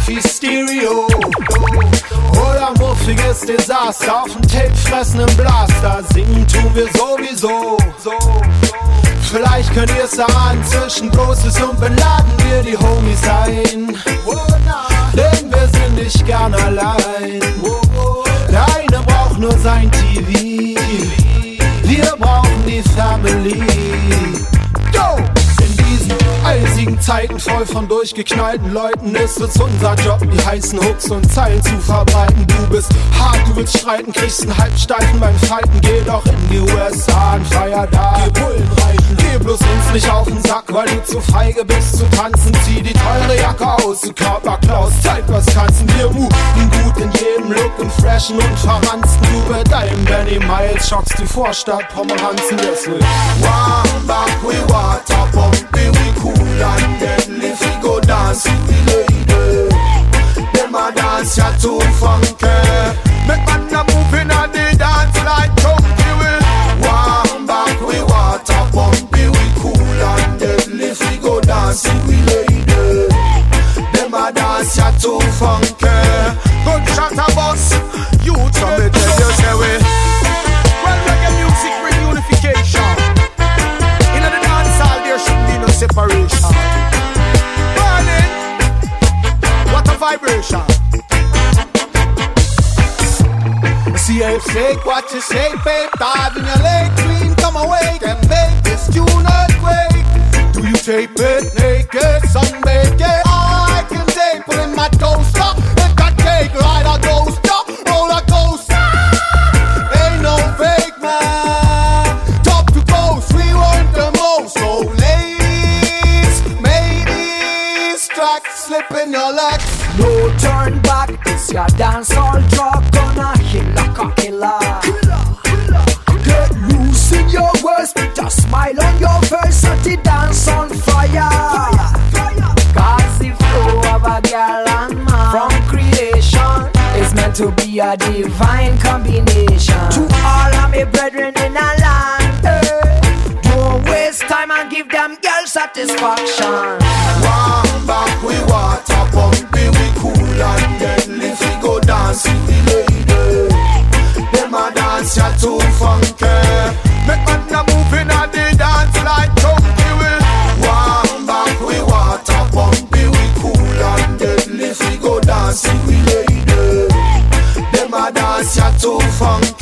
Wifi Stereo. Oder muffiges Desaster auf dem Tape fressenden Blaster. Singen tun wir sowieso. Vielleicht könnt ihr's ahnen, zwischen Großes und Bin Laden wir die Homies sein. Denn wir sind nicht gern allein. Der eine braucht nur sein TV, wir brauchen die Family. Go! In diesen eisigen Zeiten voll von durchgeknallten Leuten ist es unser Job, die heißen Hooks und Zeilen zu verbreiten. Du bist hart, du willst streiten, kriegst einen Halbsteifen beim Fighten. Geh doch in die USA und feier da. Geh Bullen reiten, geh bloß uns nicht auf den Sack, weil du zu feige bist zu tanzen. Zieh die teure Jacke aus, du Körperklaus, zeig was kannst. Wir moven gut in jedem Look und freshen und verranzen. Du mit deinem Benny Miles schockst die Vorstadt Pomeranzen. Deswegen one back, we water pumpy, we cool and deadly. If we go dance with the lady, them a dance ya too funky. Make man a move in a the dance like chunky. We one back, we water pumpy, we cool and deadly. If we go dance with the lady, them a dance ya too funky. Gunshot a bus, you tell me tell you say we. Well, reggae music bring unification. In the dance hall there shouldn't be no separation. Burning, what a vibration. See how you shake, what you shake, babe. Dive in your leg, clean, come awake and make this tune earthquake. Do you tape it naked, sunbathed? Yeah, I can tape it in my toaster. Let that cake ride a coaster, roller coaster. Ain't no fake man, top to coast, we want the most. So ladies, track slip in your legs. No turn back, it's your dancehall drop. Gonna kill like a killer. Get loose in your words, put a smile on your face, set the dance on fire. Cause the flow of a girl and man from creation is meant to be a divine combination. To all of my brethren in a land, don't waste time and give them girl satisfaction. One back, we water pumpy, we cool and deadly. If we go dance with the lady, them a dance ya too funky. Make man a move in a the dance like chunky. We one back, we water pumpy, we cool and deadly. If we go dance with the lady, them a dance ya too funky.